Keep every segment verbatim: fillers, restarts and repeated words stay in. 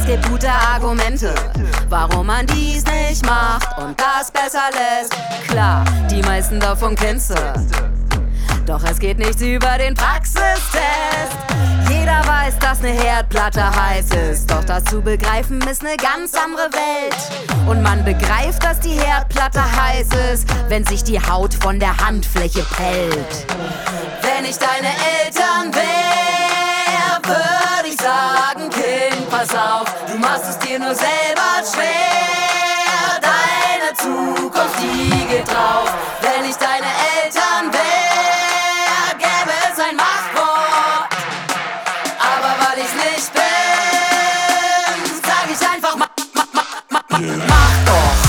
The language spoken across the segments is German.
gibt gute Argumente, warum man dies nicht macht und das besser lässt. Klar, die meisten davon kennst du, doch es geht nichts über den Praxistest. Jeder weiß, dass ne Herdplatte heiß ist, doch das zu begreifen ist ne ganz andere Welt. Und man begreift, dass die Herdplatte heiß ist, wenn sich die Haut von der Handfläche pellt. Wenn ich deine Eltern wär, würde ich sagen, Kind, pass auf, du machst es dir nur selber schwer. Deine Zukunft, die geht drauf. Wenn ich deine Eltern wär, gäbe es ein Machtwort. Aber weil ich nicht bin, sag ich einfach, mach, mach, mach, mach, mach, mach doch.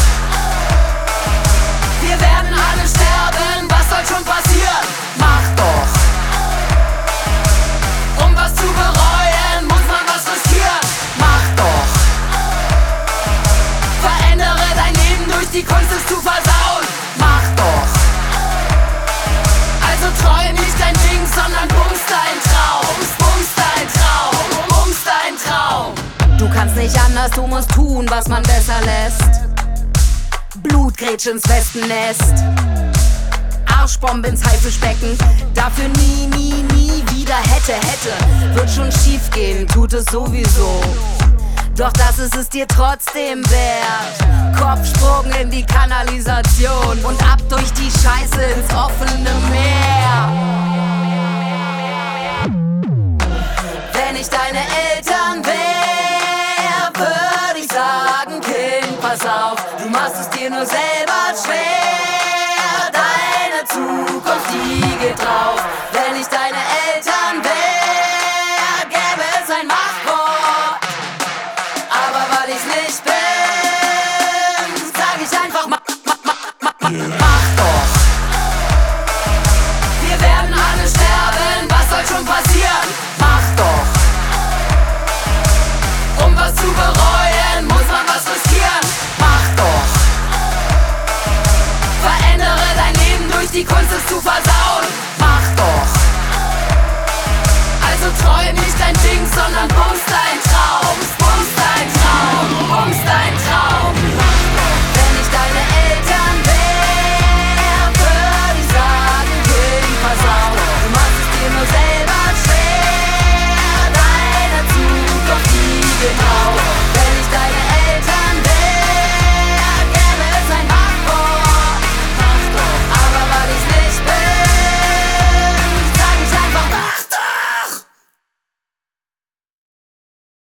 Wir werden alle sterben, was soll schon passieren? Mach doch. Um was zu bereuen, muss man was riskieren. Mach doch. Verändere dein Leben durch die Kunst, es zu versauen. Mach doch. Also träum nicht dein Ding, sondern bums dein Traum. Bums dein Traum, bums dein Traum. Du kannst nicht anders, du musst tun, was man besser lässt. Blutgrätsch ins Wespennest, Arschbombe ins Haifischbecken, dafür nie, nie, nie wieder hätte, hätte. Wird schon schief gehen, tut es sowieso, doch das ist es dir trotzdem wert. Kopfsprung in die Kanalisation und ab durch die Scheiße ins offene Meer. Wenn ich deine Eltern wär, würde ich sagen, Kind, pass auf, du machst es dir nur selber schwer. Deine Zukunft, die geht drauf.